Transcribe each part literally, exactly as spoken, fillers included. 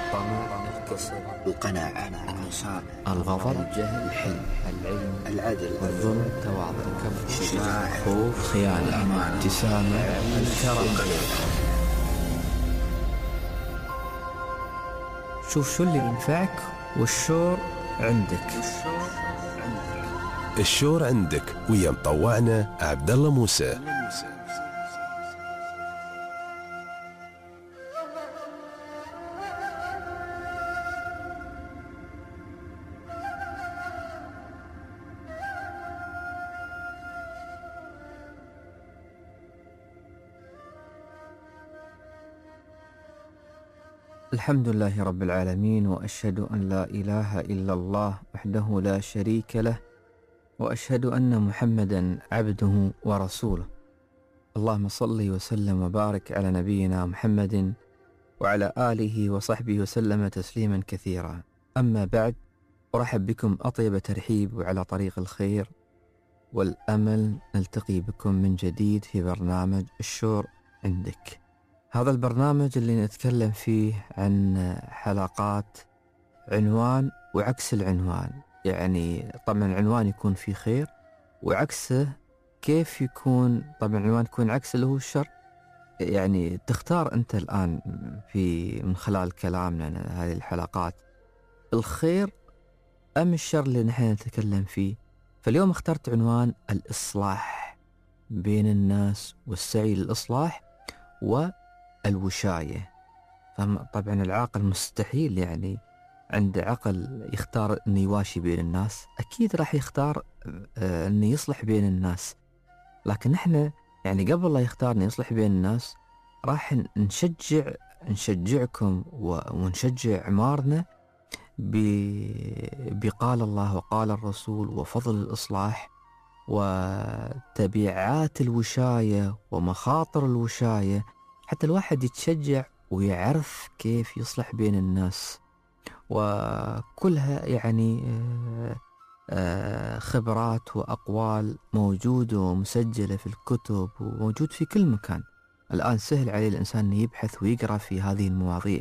الطمع، الكسل، القناعة، النصاب، الغضب، الجهل، الحلم، العلم، العدل، الظلم، التواضع، الكبر، الشجاعة، الخوف، خيانة، الأمانة، الابتسامة، الكرم. شوف شو اللي ينفعك والشور عندك. الشور عندك ويا مطوعنا عبد الله موسى. الحمد لله رب العالمين، وأشهد أن لا إله إلا الله وحده لا شريك له، وأشهد أن محمدا عبده ورسوله. اللهم صل وسلم وبارك على نبينا محمد وعلى آله وصحبه وسلم تسليما كثيرا. أما بعد، أرحب بكم أطيب ترحيب وعلى طريق الخير والأمل. نلتقي بكم من جديد في برنامج الشور عندك. هذا البرنامج اللي نتكلم فيه عن حلقات عنوان وعكس العنوان، يعني طبعا العنوان يكون فيه خير وعكسه كيف يكون. طبعا العنوان يكون عكس اللي هو الشر، يعني تختار أنت الآن في من خلال كلامنا هذه الحلقات الخير أم الشر اللي نحن نتكلم فيه. فاليوم اخترت عنوان الإصلاح بين الناس والسعي للإصلاح والوشاية. طبعا العاقل مستحيل يعني عنده عقل يختار أنه يواشي بين الناس، أكيد راح يختار أنه يصلح بين الناس. لكن نحن يعني قبل لا يختار أنه يصلح بين الناس راح نشجع نشجعكم ونشجع عمارنا بقال الله وقال الرسول وفضل الإصلاح وتبعات الوشاية ومخاطر الوشاية، حتى الواحد يتشجع ويعرف كيف يصلح بين الناس. وكلها يعني خبرات وأقوال موجودة ومسجلة في الكتب وموجود في كل مكان. الآن سهل عليه الإنسان أن يبحث ويقرأ في هذه المواضيع.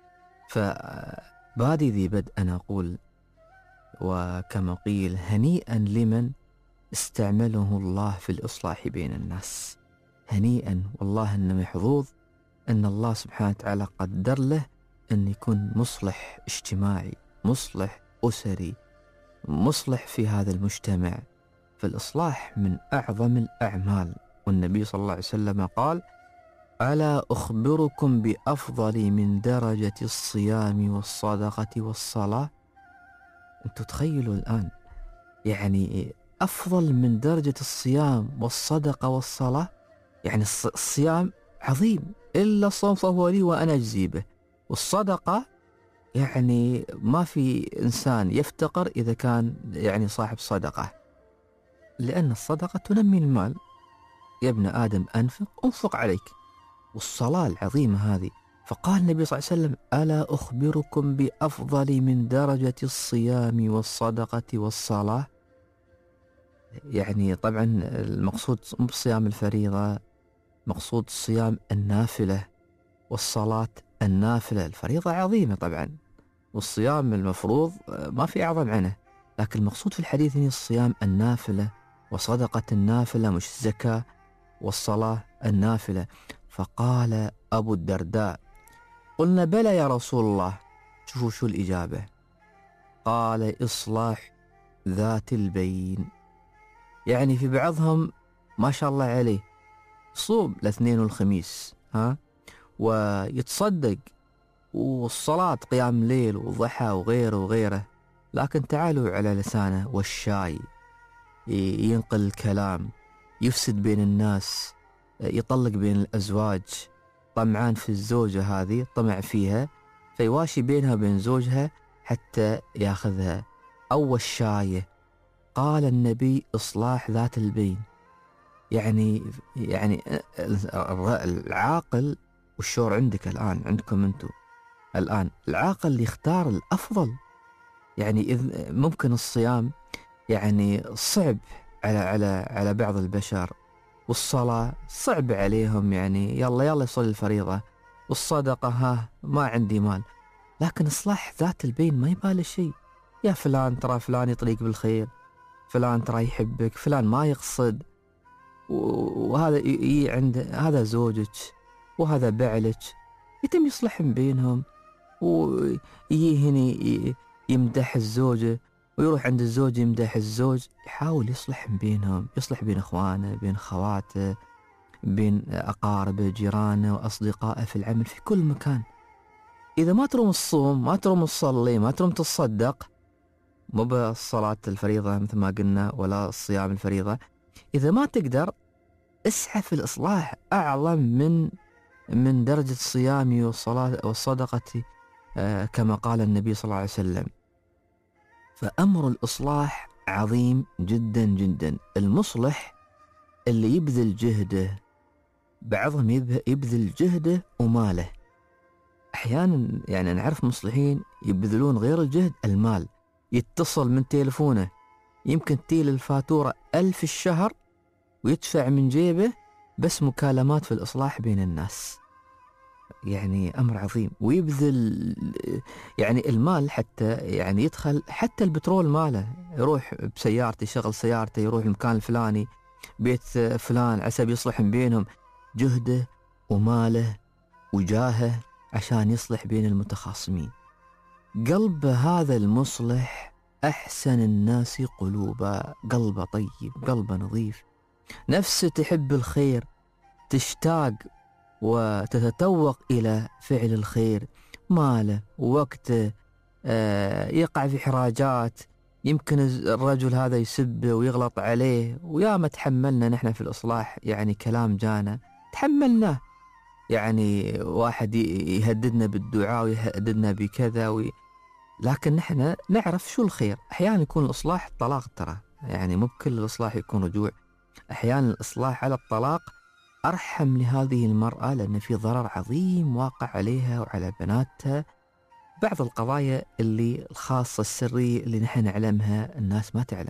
فبادي ذي بدء أنا أقول وكما قيل هنيئا لمن استعمله الله في الإصلاح بين الناس. هنيئا، والله إنه محظوظ أن الله سبحانه وتعالى قدر له أن يكون مصلح اجتماعي، مصلح أسري، مصلح في هذا المجتمع. فالإصلاح من أعظم الأعمال، والنبي صلى الله عليه وسلم قال: ألا أخبركم بأفضل من درجة الصيام والصدقة والصلاة؟ أنتوا تخيلوا الآن يعني أفضل من درجة الصيام والصدقة والصلاة. يعني الصيام عظيم، إلا الصوم فهو لي وأنا أجزي به. والصدقة يعني ما في إنسان يفتقر إذا كان يعني صاحب صدقة، لأن الصدقة تنمي المال. يا ابن آدم أنفق أنفق عليك. والصلاة العظيمة هذه، فقال النبي صلى الله عليه وسلم: ألا أخبركم بأفضل من درجة الصيام والصدقة والصلاة؟ يعني طبعا المقصود صيام الفريضة، مقصود صيام النافلة، والصلاة النافلة. الفريضة عظيمة طبعا، والصيام المفروض ما في أعظم عنه، لكن المقصود في الحديث هنا الصيام النافلة وصدقة النافلة مش الزكاة، والصلاة النافلة. فقال أبو الدرداء: قلنا بلى يا رسول الله. شوفوا شو الإجابة، قال: إصلاح ذات البين. يعني في بعضهم ما شاء الله عليه صوم الاثنين والخميس ها ويتصدق، والصلاة قيام الليل وضحى وغيره وغيره، لكن تعالوا على لسانه والشاي، ينقل الكلام، يفسد بين الناس، يطلق بين الأزواج، طمعان في الزوجة هذه، طمع فيها فيواشي بينها وبين زوجها حتى ياخذها. أو الشاية. قال النبي: إصلاح ذات البين. يعني يعني العاقل، والشور عندك الآن، عندكم أنتم الآن، العاقل اللي يختار الأفضل. يعني إذ ممكن الصيام يعني صعب على على على بعض البشر، والصلاة صعب عليهم، يعني يلا يلا يصلي الفريضة، والصدقة ها ما عندي مال. لكن إصلاح ذات البين ما يباله شيء. يا فلان ترى فلان يطريق بالخير، فلان ترى يحبك، فلان ما يقصد، وهذا ي عند هذا زوجك وهذا بعلك، يتم يصلح بينهم، ويجي هني يمدح الزوجة ويروح عند الزوج يمدح الزوج، يحاول يصلح بينهم، يصلح بين إخوانه، بين خواته، بين أقاربه، جيرانه وأصدقائه في العمل، في كل مكان. إذا ما تروم الصوم، ما تروم تصلي، ما تروم تصدق، مو بالصلاة الفريضة مثل ما قلنا ولا الصيام الفريضة، إذا ما تقدر اسعى في الإصلاح أعظم من من درجة الصيام والصلاة والصدقة، آه كما قال النبي صلى الله عليه وسلم. فأمر الإصلاح عظيم جدا جدا. المصلح اللي يبذل جهده، بعضهم يبذل جهده وماله. أحيانا يعني نعرف مصلحين يبذلون غير الجهد المال، يتصل من تليفونه يمكن تيل الفاتورة ألف الشهر ويدفع من جيبه بس مكالمات في الإصلاح بين الناس. يعني أمر عظيم. ويبذل يعني المال، حتى يعني يدخل حتى البترول ماله، يروح بسيارته، يشغل سيارته، يروح المكان الفلاني، بيت فلان، عسى يصلح بينهم، جهده وماله وجاهه عشان يصلح بين المتخاصمين. قلب هذا المصلح أحسن الناس قلوبا، قلبه طيب، قلبه نظيف، نفسه تحب الخير، تشتاق وتتتوق إلى فعل الخير. ماله ووقته آه يقع في حراجات، يمكن الرجل هذا يسبه ويغلط عليه، ويا ما تحملنا نحن في الإصلاح يعني كلام جانا تحملناه، يعني واحد يهددنا بالدعاء ويهددنا بكذا وي... لكن نحن نعرف شو الخير. أحيانا يكون الإصلاح طلاق، ترى يعني مو بكل الإصلاح يكون رجوع. أحيانا الإصلاح على الطلاق أرحم لهذه المرأة، لأن في ضرر عظيم واقع عليها وعلى بناتها. بعض القضايا اللي الخاصة السرية اللي نحن نعلمها الناس ما تعلم.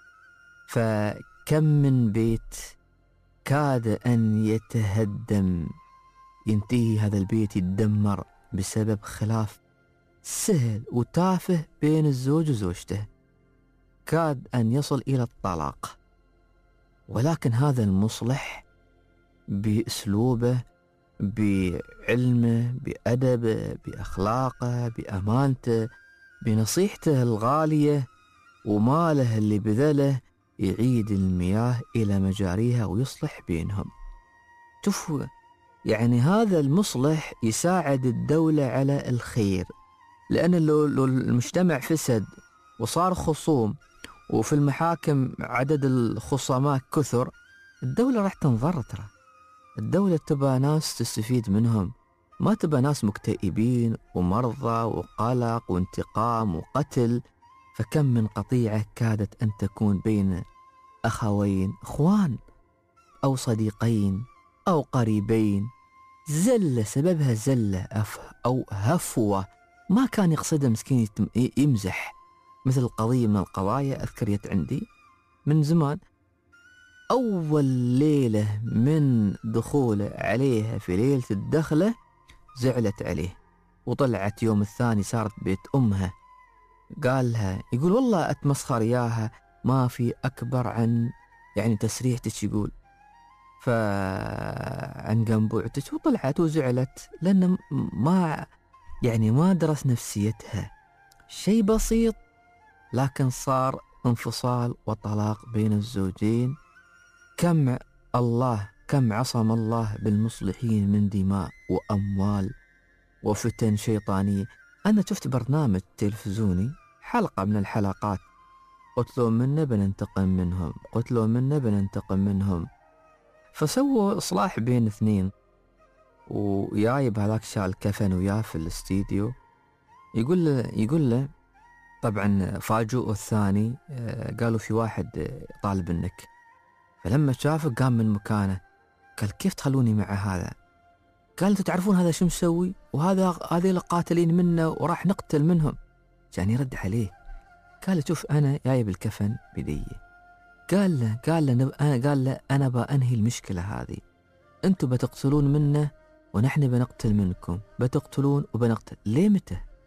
فكم من بيت كاد أن يتهدم، ينتهي هذا البيت يتدمر بسبب خلاف سهل وتافه بين الزوج وزوجته، كاد أن يصل إلى الطلاق. ولكن هذا المصلح بأسلوبه، بعلمه، بأدبه، بأخلاقه، بأمانته، بنصيحته الغالية وماله اللي بذله، يعيد المياه إلى مجاريها ويصلح بينهم. شوفوا يعني هذا المصلح يساعد الدولة على الخير، لأن لو المجتمع فسد وصار خصوم وفي المحاكم عدد الخصامات كثر، الدولة راح تنضر. ترى الدولة تبى ناس تستفيد منهم، ما تبى ناس مكتئبين ومرضى وقلق وانتقام وقتل. فكم من قطيعة كادت أن تكون بين أخوين، أخوان أو صديقين أو قريبين، زلة سببها زلة أو هفوة ما كان يقصدها مسكين، يمزح. مثل قضية من القضايا أذكرت عندي من زمان، أول ليلة من دخوله عليها في ليلة الدخلة زعلت عليه، وطلعت يوم الثاني صارت بيت أمها، قالها يقول والله أتمسخر ياها، ما في أكبر عن يعني تسريحتك، يقول فعن قنبوعتك، وطلعت وزعلت لأن ما يعني ما درس نفسيتها. شيء بسيط لكن صار انفصال وطلاق بين الزوجين. كم الله كم عصم الله بالمصلحين من دماء وأموال وفتن شيطانية. أنا شفت برنامج تلفزيوني، حلقة من الحلقات، قتلوا منا بننتقم منهم، قتلوا منا بننتقم منهم. فسووا إصلاح بين اثنين، ويايب هذاك شال كفن وياه في الاستديو، يقول له يقول له طبعا فاجئوا الثاني، قالوا في واحد طالب منك. فلما شافه قام من مكانه، قال كيف تخلوني مع هذا؟ قال انتوا تعرفون هذا شو مسوي؟ وهذا هذول قاتلين منا وراح نقتل منهم. كان يرد عليه، قال له شوف أنا جايب الكفن بدي. قال له قال له قال له أنا بأنهي المشكلة هذه، أنتوا بتقتلون منا ونحن بنقتل منكم، بتقتلون وبنقتل، ليه متى؟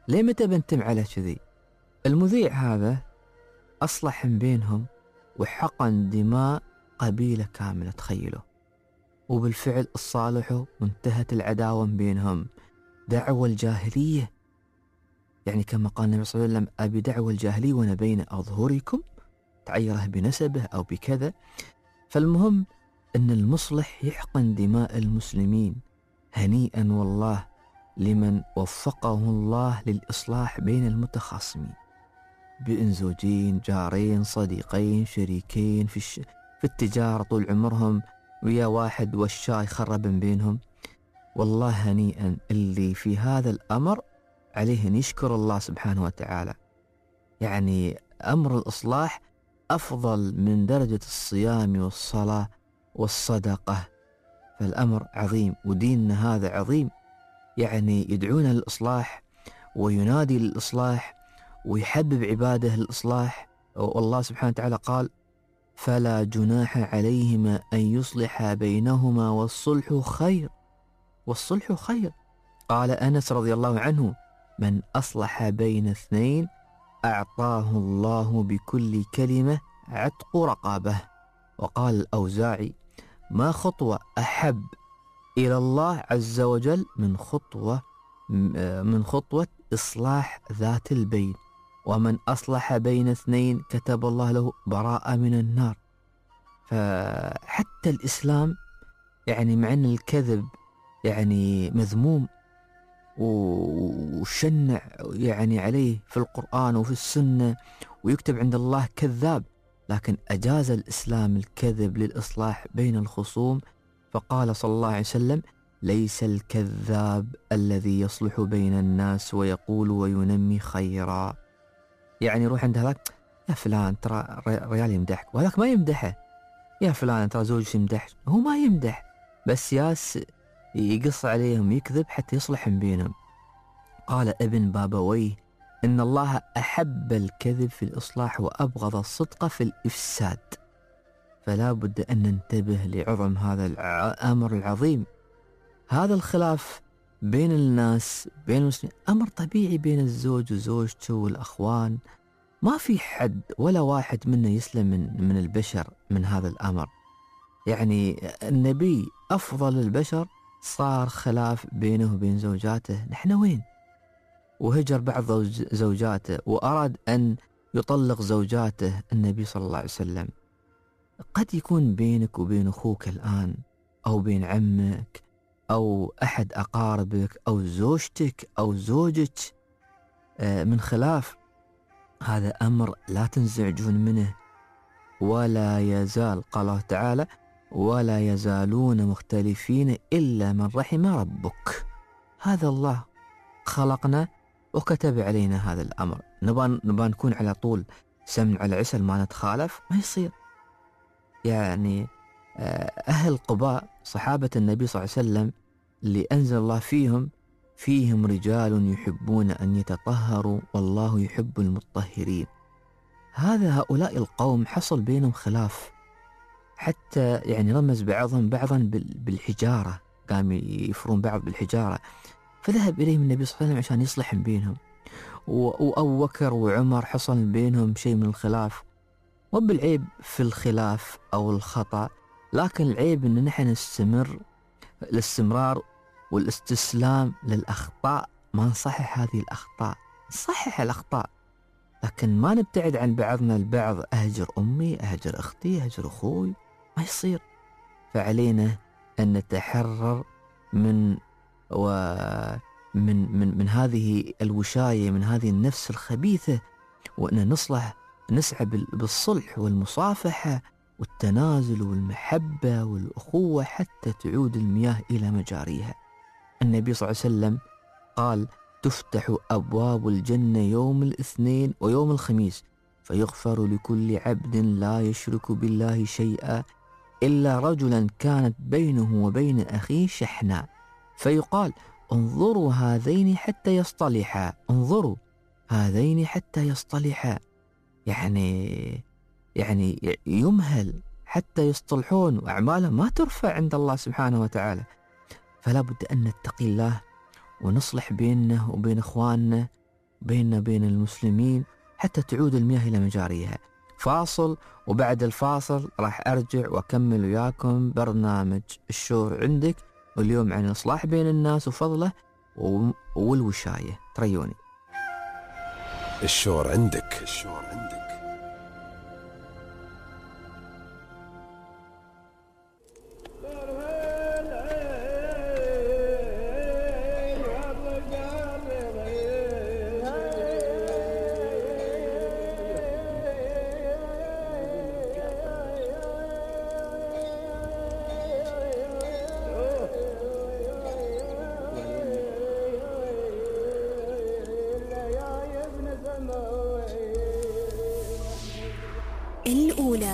ليه متى بنتم على كذي؟ المذيع هذا أصلح بينهم وحقن دماء قبيلة كاملة، تخيلوا. وبالفعل الصالحوا وانتهت العداوة بينهم. دعوة الجاهلية، يعني كما قال النبي صلى الله عليه وسلم: أبي دعوة الجاهلية وأنا بين أظهركم، تعيره بنسبه أو بكذا. فالمهم أن المصلح يحقن دماء المسلمين. هنيئا والله لمن وفقه الله للإصلاح بين المتخاصمين، بين زوجين، جارين، صديقين، شريكين في, الش... في التجارة طول عمرهم، ويا واحد والشاي خرب بينهم. والله هنيئا اللي في هذا الأمر عليه أن يشكر الله سبحانه وتعالى. يعني أمر الإصلاح أفضل من درجة الصيام والصلاة والصدقة. فالأمر عظيم، وديننا هذا عظيم، يعني يدعونا للإصلاح وينادي للإصلاح ويحبب عباده للإصلاح. والله سبحانه وتعالى قال: فلا جناح عليهما أن يصلح بينهما والصلح خير، والصلح خير. قال أنس رضي الله عنه: من أصلح بين اثنين أعطاه الله بكل كلمة عتق رقابه. وقال الأوزاعي: ما خطوة أحب إلى الله عز وجل من خطوة من خطوة إصلاح ذات البين، ومن أصلح بين اثنين كتب الله له براءة من النار. فحتى الإسلام يعني مع أن الكذب يعني مذموم وشنع يعني عليه في القرآن وفي السنة ويكتب عند الله كذاب، لكن أجاز الإسلام الكذب للإصلاح بين الخصوم. فقال صلى الله عليه وسلم: ليس الكذاب الذي يصلح بين الناس ويقول وينمي خيرا. يعني يروح عند هذاك: يا فلان ترى ريال يمدحك، وهذاك ما يمدحه. يا فلان ترى زوجك يمدح، هو ما يمدح، بس ياس يقص عليهم يكذب حتى يصلح بينهم. قال ابن بابويه: إن الله أحب الكذب في الإصلاح وأبغض الصدق في الإفساد. فلا بد أن ننتبه لعظم هذا الأمر العظيم. هذا الخلاف بين الناس بين المسلمين أمر طبيعي بين الزوج وزوجته والأخوان، ما في حد ولا واحد منا يسلم من, من البشر من هذا الأمر. يعني النبي أفضل البشر صار خلاف بينه وبين زوجاته، نحن وين؟ وهجر بعض زوجاته وأراد أن يطلق زوجاته النبي صلى الله عليه وسلم. قد يكون بينك وبين أخوك الآن أو بين عمك أو أحد أقاربك أو زوجتك أو زوجك من خلاف. هذا أمر لا تنزعجون منه، ولا يزال، قال الله تعالى: ولا يزالون مختلفين إلا من رحم ربك. هذا الله خلقنا وكتب علينا هذا الأمر. نبان نبان نكون على طول سمن على عسل ما نتخالف، ما يصير. يعني أهل قباء صحابة النبي صلى الله عليه وسلم اللي أنزل الله فيهم فيهم رجال يحبون أن يتطهروا والله يحب المطهرين. هذا هؤلاء القوم حصل بينهم خلاف، حتى يعني رمز بعضهم بعضا بالحجارة، قام يفرون بعض بالحجارة. فذهب إليهم النبي صلى الله عليه وسلم عشان يصلح بينهم. وأبو بكر وعمر حصل بينهم شيء من الخلاف. وبالعيب في الخلاف أو الخطأ، لكن العيب أن نحن نستمر الاستمرار والاستسلام للأخطاء. ما نصحح هذه الأخطاء، نصحح الأخطاء، لكن ما نبتعد عن بعضنا البعض. أهجر أمي، أهجر أختي، أهجر أخوي، ما يصير. فعلينا أن نتحرر من ومن من من هذه الوشاية، من هذه النفس الخبيثة، وأن نصلح نسعى بالصلح والمصافحة والتنازل والمحبة والأخوة حتى تعود المياه إلى مجاريها. النبي صلى الله عليه وسلم قال: تفتح أبواب الجنة يوم الاثنين ويوم الخميس فيغفر لكل عبد لا يشرك بالله شيئا إلا رجلا كانت بينه وبين أخيه شحناء، فيقال: انظروا هذين حتى يصطلحا، انظروا هذين حتى يصطلحا. يعني يعني يمهل حتى يصطلحون، وأعمالهم ما ترفع عند الله سبحانه وتعالى. فلا بد أن نتقي الله ونصلح بيننا وبين إخواننا بيننا بين المسلمين حتى تعود المياه إلى مجاريها. فاصل، وبعد الفاصل راح أرجع وأكمل وياكم برنامج الشور عندك، واليوم عن الإصلاح بين الناس وفضله والوشاية. تريوني. الشور عندك. الشور عندك. الأولى.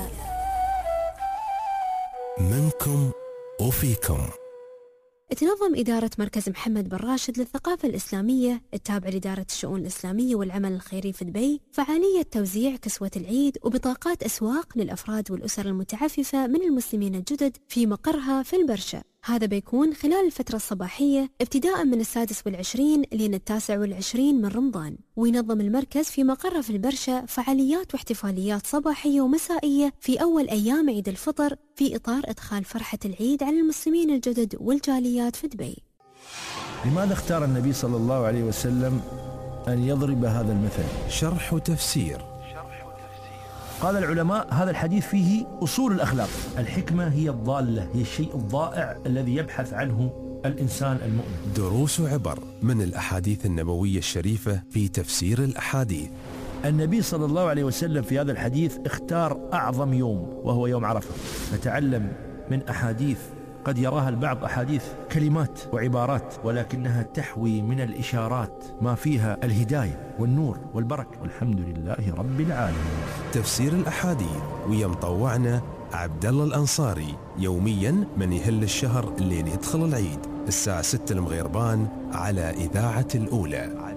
منكم وفيكم. تنظم إدارة مركز محمد بن راشد للثقافة الإسلامية التابع لإدارة الشؤون الإسلامية والعمل الخيري في دبي فعالية توزيع كسوة العيد وبطاقات أسواق للأفراد والأسر المتعففة من المسلمين الجدد في مقرها في البرشا. هذا بيكون خلال الفترة الصباحية ابتداء من السادس والعشرين لين التاسع والعشرين من رمضان. وينظم المركز في مقره في البرشا فعاليات واحتفاليات صباحية ومسائية في أول أيام عيد الفطر في إطار إدخال فرحة العيد على المسلمين الجدد والجاليات في دبي. لماذا اختار النبي صلى الله عليه وسلم أن يضرب هذا المثل؟ شرح وتفسير. قال العلماء هذا الحديث فيه أصول الأخلاق. الحكمة هي الضالة، هي الشيء الضائع الذي يبحث عنه الإنسان المؤمن. دروس وعبر من الأحاديث النبوية الشريفة في تفسير الأحاديث. النبي صلى الله عليه وسلم في هذا الحديث اختار أعظم يوم وهو يوم عرفة، فتعلم من أحاديث قد يراها البعض أحاديث كلمات وعبارات، ولكنها تحوي من الإشارات ما فيها الهداية والنور والبركة، والحمد لله رب العالمين. تفسير الأحاديث ويا مطوعنا عبد الله الأنصاري يوميا من يهل الشهر اللي يدخل العيد الساعة ستة المغيربان على إذاعة الأولى.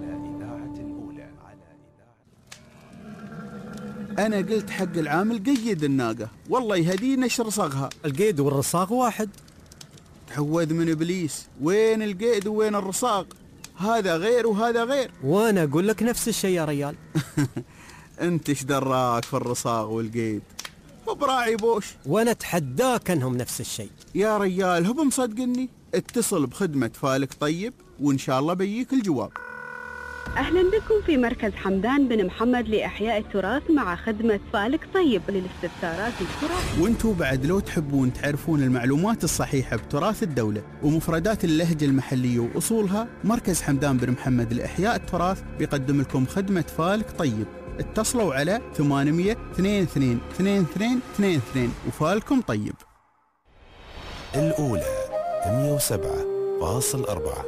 أنا قلت حق العامل قيد الناقة، والله يهدي نشر صاغها. القيد والرصاغ واحد. تعوذ من إبليس، وين القيد وين الرصاغ؟ هذا غير وهذا غير. وأنا أقول لك نفس الشيء يا ريال. أنت إيش دراك في الرصاغ والقيد؟ وبراعي بوش. وأنا أتحداك أنهم نفس الشيء يا ريال هو مصدقني. اتصل بخدمة فالك طيب وإن شاء الله بيجيك الجواب. أهلا بكم في مركز حمدان بن محمد لإحياء التراث مع خدمة فالك طيب للاستفسارات التراث. وانتوا بعد لو تحبون تعرفون المعلومات الصحيحة بتراث الدولة ومفردات اللهجة المحلية وأصولها، مركز حمدان بن محمد لإحياء التراث بيقدم لكم خدمة فالك طيب. اتصلوا على ثمانمية اثنين اثنين اثنين اثنين اثنين اثنين وفالكم طيب. الأولى مئة وسبعة فاصل أربعة.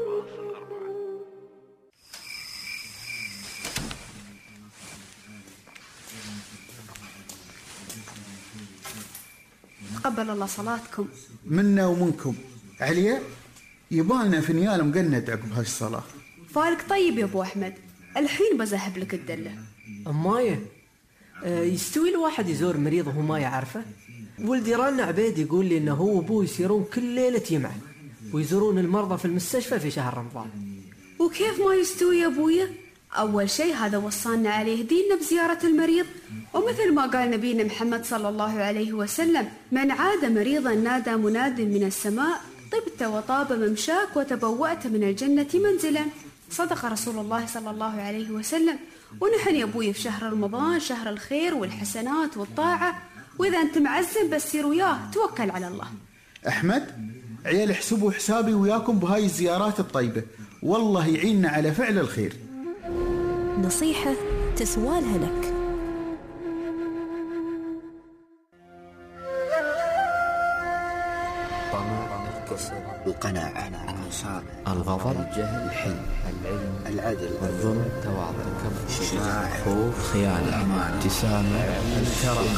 تقبل الله صلاتكم. منا ومنكم. عليا يبالنا في نيال مقند عقب هالصلاة. فالك طيب يا ابو احمد، الحين بذهب لك الدله. امايه أه يستوي الواحد يزور مريض وهو ما يعرفه؟ ولدي رانا عبيد يقول لي انه هو وابوه يسيرون كل ليله يمعه ويزورون المرضى في المستشفى في شهر رمضان. وكيف ما يستوي يا ابويا؟ أول شيء هذا وصلنا عليه ديننا بزيارة المريض، ومثل ما قال نبينا محمد صلى الله عليه وسلم: من عاد مريضا نادى مناد من السماء طبت وطاب ممشاك وتبوأت من الجنة منزلا. صدق رسول الله صلى الله عليه وسلم. ونحن يا أبوي في شهر رمضان شهر الخير والحسنات والطاعة، وإذا أنت معزم بس سير وياه توكل على الله. أحمد عيال احسبوا حسابي وياكم بهاي الزيارات الطيبة، والله يعيننا على فعل الخير. نصيحة تسوالها لك. طمع، الكسل، القناعة، النصاب، الغضب، الجهل، الحلم، العلم، العدل، الظلم، التواضع، الكبر، الشجاعة، الخوف، خيانة، الأمانة، الابتسامة، الكرم.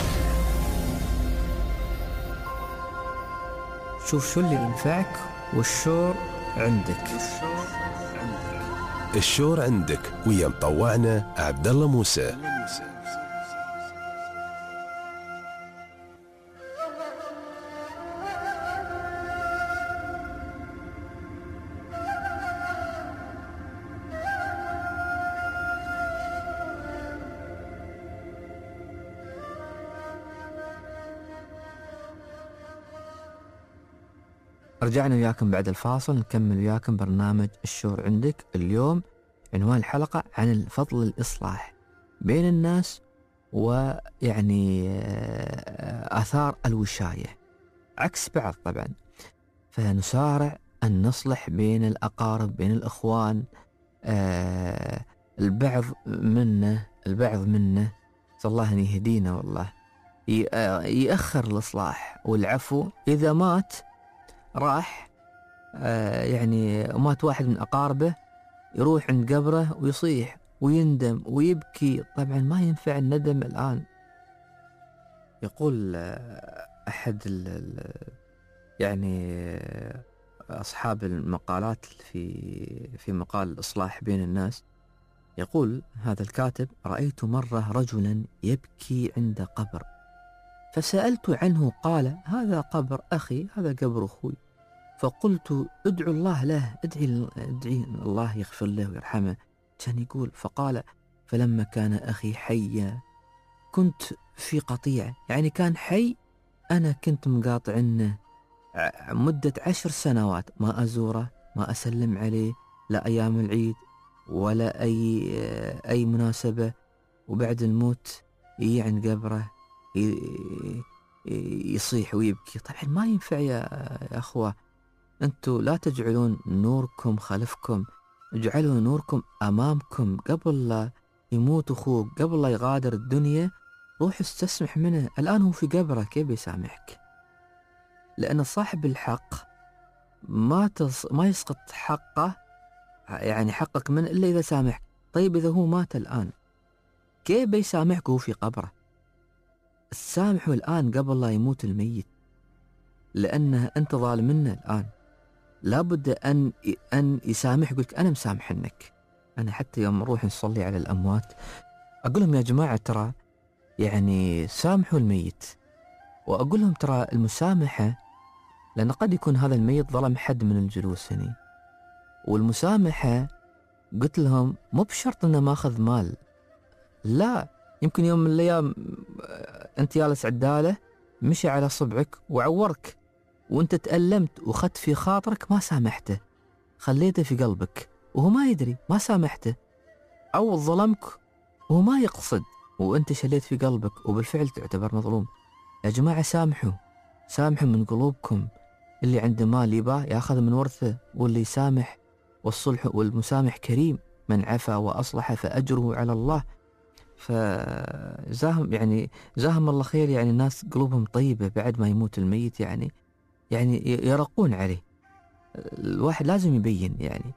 شوف شو اللي ينفعك والشور عندك. الشور عندك ويا مطوعنا عبد الله موسى. رجعنا وياكم بعد الفاصل نكمل وياكم برنامج الشعور عندك. اليوم عنوان الحلقة عن الفضل الإصلاح بين الناس ويعني آثار الوشاية عكس بعض طبعا. فنسارع أن نصلح بين الأقارب بين الأخوان. آه البعض منا البعض منا صلى الله أن يهدينا والله يأخر الإصلاح والعفو. إذا مات راح آه يعني مات واحد من أقاربه يروح عند قبره ويصيح ويندم ويبكي. طبعا ما ينفع الندم الآن. يقول أحد ال يعني أصحاب المقالات في في مقال الإصلاح بين الناس، يقول هذا الكاتب: رأيت مرة رجلا يبكي عند قبر فسألت عنه قال: هذا قبر أخي، هذا قبر أخوي. فقلت: ادعو الله له، ادعي, ادعي الله يغفر له ويرحمه. كان يقول فقال: فلما كان أخي حيا كنت في قطيع، يعني كان حي أنا كنت مقاطع عنه مدة عشر سنوات، ما أزوره ما أسلم عليه لا أيام العيد ولا أي أي مناسبة. وبعد الموت يجي عند قبره يصيح ويبكي. طبعا ما ينفع يا أخوة. أنتوا لا تجعلون نوركم خلفكم، اجعلوا نوركم أمامكم. قبل لا يموت أخوك، قبل لا يغادر الدنيا، روح استسمح منه. الآن هو في قبره، كيف يسامحك؟ لأن صاحب الحق ما تص... ما يسقط حقه، يعني حقك منه إلا إذا سامحك. طيب إذا هو مات الآن كيف بيسامحك وهو في قبره؟ سامحه الآن قبل لا يموت الميت، لأنه أنت ظالم منه الآن. لابد أن أن يسامح. يقولك أنا مسامح عنك. أنا حتى يوم نروح نصلي على الأموات أقول لهم يا جماعة ترى يعني سامحوا الميت، وأقول لهم ترى المسامحة، لأن قد يكون هذا الميت ظلم حد من الجلوس هنا، والمسامحة قلت لهم مو بشرط أنه ماخذ مال، لا، يمكن يوم من الأيام أنت جالس عدالة مشي على صبعك وعورك وأنت تألمت وخدت في خاطرك ما سامحته، خليته في قلبك وهو ما يدري، ما سامحته، أو ظلمك وهو ما يقصد وأنت شليت في قلبك وبالفعل تعتبر مظلوم. يا جماعة سامحوا، سامحوا من قلوبكم. اللي عنده مال يباه ياخذ من ورثه، واللي يسامح والصلح والمسامح كريم، من عفا وأصلح فأجره على الله. فزاهم يعني جزاهم الله خير، يعني الناس قلوبهم طيبة بعد ما يموت الميت، يعني يعني يرقون عليه. الواحد لازم يبين يعني.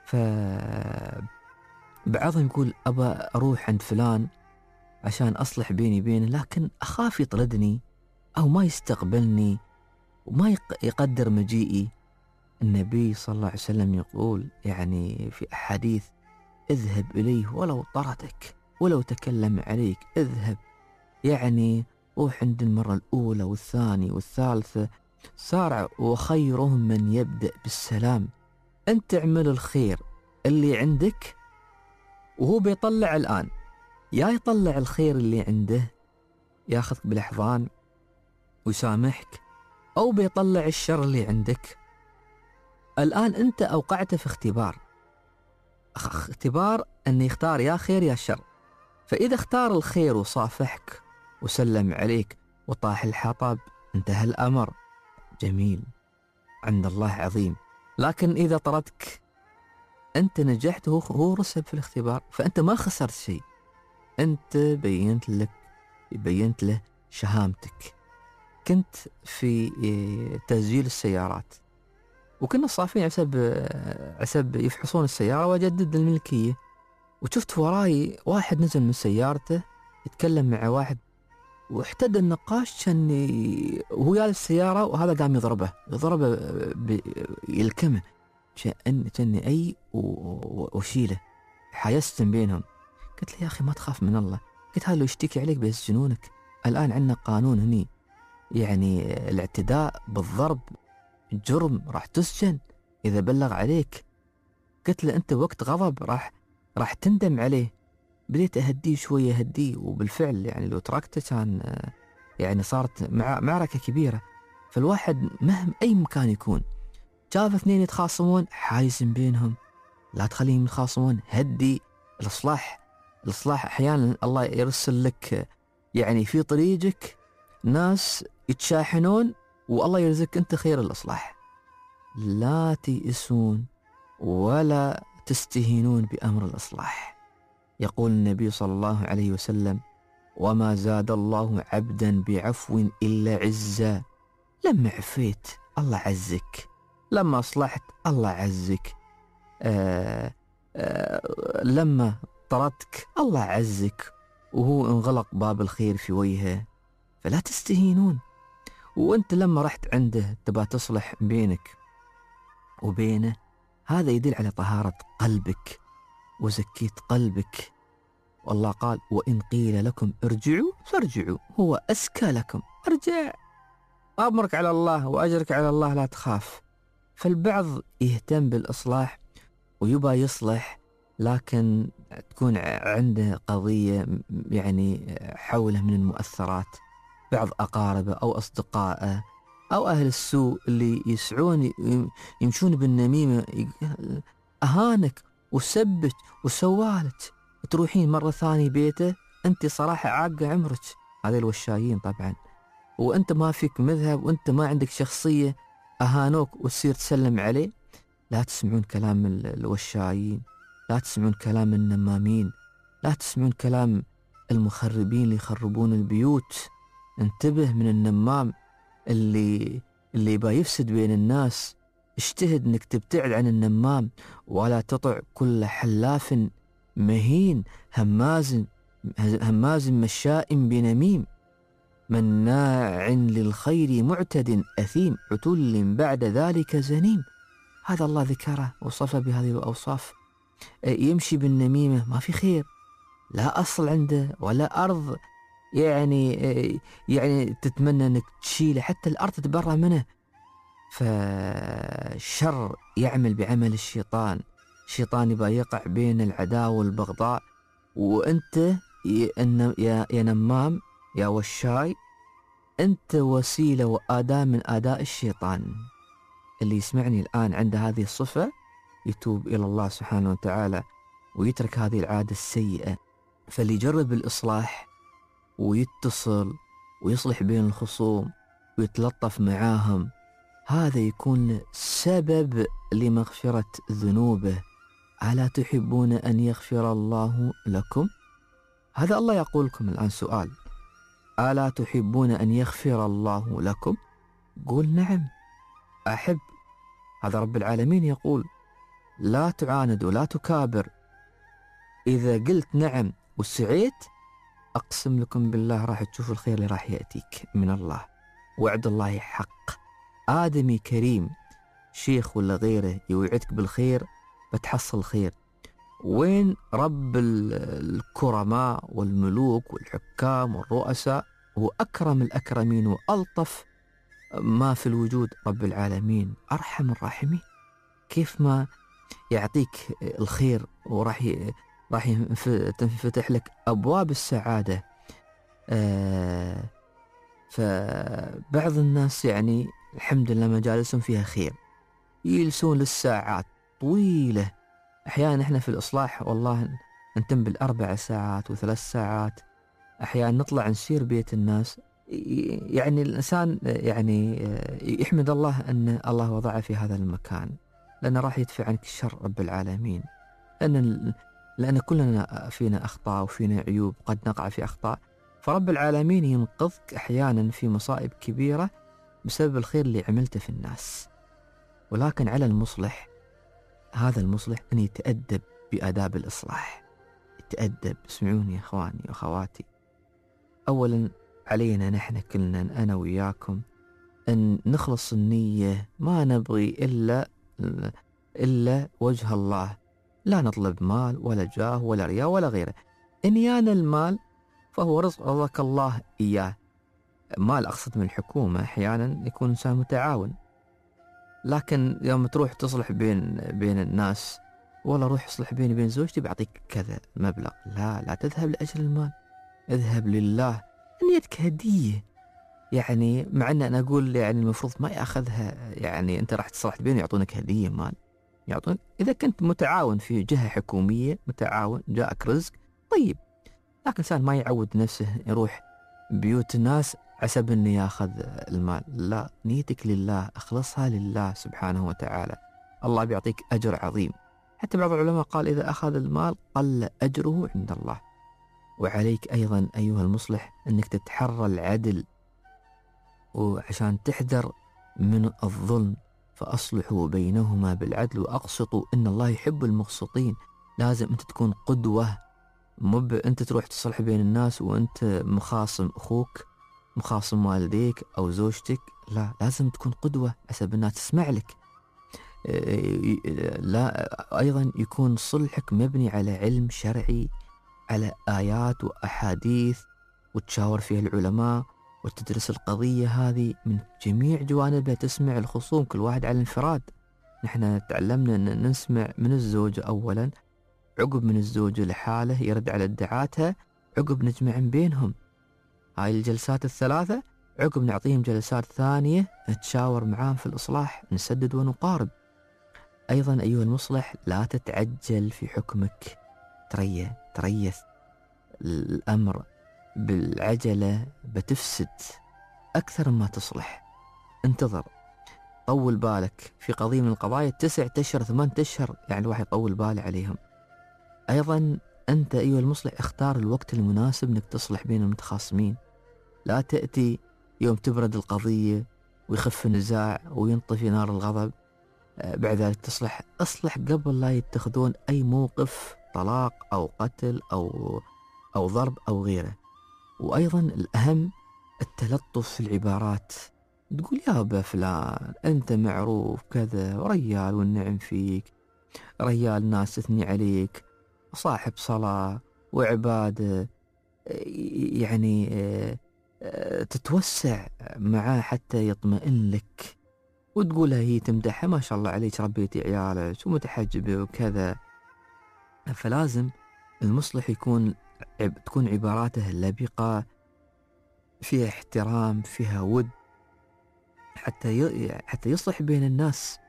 فبعضهم يقول أبا أروح عند فلان عشان أصلح بيني بينه، لكن أخاف يطردني أو ما يستقبلني وما يقدر مجيئي. النبي صلى الله عليه وسلم يقول يعني في أحاديث: اذهب إليه ولو طردك ولو تكلم عليك، اذهب، يعني روح عند المرة الأولى والثانية والثالثة، سارع، وخيرهم من يبدأ بالسلام. أنت اعمل الخير اللي عندك وهو بيطلع الآن، يا يطلع الخير اللي عنده ياخذك بالأحضان ويسامحك، أو بيطلع الشر اللي عندك. الآن أنت أوقعته في اختبار، اختبار أن يختار يا خير يا شر. فإذا اختار الخير وصافحك وسلم عليك وطاح الحطب، انتهى الأمر، جميل، عند الله عظيم. لكن إذا طردك أنت نجحت، هو رسب في الاختبار، فأنت ما خسرت شيء، أنت بينت لك بينت له شهامتك. كنت في تسجيل السيارات وكنا صافين عسب عسب يفحصون السيارة وأجدد الملكية، وشفت وراي واحد نزل من سيارته يتكلم مع واحد، واحتد النقاش كان وهو جالس السيارة وهذا قام يضربه يضربه يلكمه، كأن كأني أي وشيله، حيستم بينهم. قلت له يا أخي ما تخاف من الله، قلت هذا لو يشتكي عليك بيسجنونك. الآن عندنا قانون هني، يعني الاعتداء بالضرب جرم، راح تسجن إذا بلغ عليك. قلت له أنت وقت غضب راح راح تندم عليه. بديت أهديه شوية أهديه، وبالفعل يعني لو تركته كان يعني صارت مع معركة كبيرة. فالواحد مهما أي مكان يكون شاف اثنين يتخاصمون حايزن بينهم، لا تخليهم يتخاصمون، هدي. الإصلاح الإصلاح أحيانا الله يرسل لك يعني في طريقك ناس يتشاحنون والله يرزقك أنت خير الإصلاح. لا تيئسون ولا تستهينون بأمر الإصلاح. يقول النبي صلى الله عليه وسلم: وما زاد الله عبدا بعفو إلا عزا. لما عفيت الله عزك، لما أصلحت الله عزك، آآ آآ لما طردتك الله عزك، وهو انغلق باب الخير في وجهه. فلا تستهينون. وانت لما رحت عنده تبى تصلح بينك وبينه، هذا يدل على طهارة قلبك وزكيت قلبك. والله قال: وإن قيل لكم ارجعوا فارجعوا هو أزكى لكم. ارجع، أمرك على الله وأجرك على الله، لا تخاف. فالبعض يهتم بالإصلاح ويبى يصلح، لكن تكون عنده قضية يعني حوله من المؤثرات، بعض أقاربه أو أصدقائه أو أهل السوء اللي يسعون يمشون بالنميمة، أهانك وسبت وسوالت، تروحين مرة ثانية بيته أنت صراحة عاقة عمرك. هذه الوشايين طبعا، وأنت ما فيك مذهب وأنت ما عندك شخصية، أهانوك وتصير تسلم عليه. لا تسمعون كلام الوشايين، لا تسمعون كلام النمامين، لا تسمعون كلام المخربين اللي يخربون البيوت. انتبه من النمام اللي اللي يبا يفسد بين الناس. اجتهد انك تبتعد عن النمام، ولا تطع كل حلاف مهين هماز هماز مشاء بنميم مناع للخير معتد أثيم عتل بعد ذلك زنيم. هذا الله ذكره وصفه بهذه الأوصاف. يمشي بالنميمة ما في خير، لا أصل عنده ولا أرض يعني يعني تتمنى أنك تشيله، حتى الأرض تتبرى منه. فالشر يعمل بعمل الشيطان. الشيطان يبقى يقع بين العداوة والبغضاء، وأنت يا يا نمام يا وشاي، أنت وسيلة وأداة من أداء الشيطان. اللي يسمعني الآن عنده هذه الصفة يتوب إلى الله سبحانه وتعالى ويترك هذه العادة السيئة. فاللي يجرب الإصلاح ويتصل ويصلح بين الخصوم ويتلطف معاهم، هذا يكون سبب لمغفرة ذنوبه. ألا تحبون أن يغفر الله لكم؟ هذا الله يقول لكم الآن سؤال: ألا تحبون أن يغفر الله لكم؟ قول نعم أحب. هذا رب العالمين يقول: لا تعاند ولا تكابر. إذا قلت نعم وسعيت، أقسم لكم بالله راح تشوف الخير اللي راح يأتيك من الله. وعد الله حق. آدمي كريم شيخ ولا غيره يوعدك بالخير بتحصل خير. وين رب الكرماء والملوك والحكام والرؤساء؟ هو أكرم الأكرمين وألطف ما في الوجود رب العالمين، أرحم الراحمين. كيف ما يعطيك الخير وراح ي... راح تنفتح لك أبواب السعادة. آه فبعض الناس يعني الحمد لله مجالسهم فيها خير، يجلسون للساعات طويلة. أحيانا إحنا في الإصلاح والله نتم بالأربع ساعات وثلاث ساعات. أحيانا نطلع نسير بيت الناس، يعني الإنسان يعني يحمد الله أن الله وضعه في هذا المكان، لأنه راح يدفع عنك الشر رب العالمين. لأن لأن كلنا فينا أخطاء وفينا عيوب، قد نقع في أخطاء، فرب العالمين ينقذك أحيانا في مصائب كبيرة بسبب الخير اللي عملته في الناس. ولكن على المصلح، هذا المصلح أن يتأدب بآداب الإصلاح. يتأدب. اسمعوني يا أخواني وأخواتي، أولا علينا نحن كلنا أنا وياكم أن نخلص النية، ما نبغي إلا إلا وجه الله. لا نطلب مال ولا جاه ولا رياء ولا غيره. إن يانا المال فهو رزق رزق الله إياه. مال أقصد من الحكومة، أحيانا يكون إنسان متعاون، لكن يوم تروح تصلح بين بين الناس، والله روح اصلح بيني وبين زوجتي بعطيك كذا مبلغ، لا لا تذهب لأجل المال، اذهب لله. نيتك هدية، يعني مع أن أنا أقول يعني المفروض ما يأخذها، يعني أنت راح تصلح بينهم يعطونك هدية مال، يعطون إذا كنت متعاون في جهة حكومية متعاون جاءك رزق طيب، لكن الإنسان ما يعود نفسه يروح بيوت الناس حسب أنه يأخذ المال، لا، نيتك لله، اخلصها لله سبحانه وتعالى، الله بيعطيك أجر عظيم. حتى بعض العلماء قال إذا أخذ المال قل أجره عند الله. وعليك أيضا أيها المصلح أنك تتحرى العدل، وعشان تحذر من الظلم، فأصلحوا بينهما بالعدل وأقسطوا إن الله يحب المقسطين. لازم أنت تكون قدوة، مو أنت تروح تصلح بين الناس وأنت مخاصم أخوك، مخاصم والديك أو زوجتك، لا، لازم تكون قدوة حسب الناس تسمع لك. لا، أيضا يكون صلحك مبني على علم شرعي، على آيات وأحاديث، وتشاور فيها العلماء وتدرس القضية هذه من جميع جوانبها، تسمع الخصوم كل واحد على الانفراد. نحن تعلمنا أن نسمع من الزوجة أولا، عقب من الزوجة لحاله يرد على ادعاءاتها، عقب نجمع بينهم. هاي الجلسات الثلاثة عقب نعطيهم جلسات ثانية نتشاور معاهم في الإصلاح، نسدد ونقارب. أيضا أيها المصلح لا تتعجل في حكمك، تريث تريث الأمر بالعجلة بتفسد أكثر ما تصلح. انتظر، طول بالك في قضية من القضايا تسعة أشهر ثمان أشهر، يعني الواحد يطول باله عليهم. أيضا أنت أيها المصلح اختار الوقت المناسب أنك تصلح بين المتخاصمين، لا تأتي يوم تبرد القضية ويخف النزاع وينطفي نار الغضب بعد ذلك تصلح. اصلح قبل لا يتخذون أي موقف طلاق أو قتل أو أو ضرب أو غيره. وأيضا الأهم التلطف في العبارات، تقول يا أبا فلان أنت معروف كذا، وريال والنعم فيك، ريال ناس تثني عليك، صاحب صلاة وعبادة، يعني تتوسع معاه حتى يطمئن لك، وتقولها هي تمدحها ما شاء الله عليك ربيتي عيالك ومتحجبة وكذا. فلازم المصلح يكون تكون عباراته لبقة، فيها احترام، فيها ود، حتى حتى يصلح بين الناس.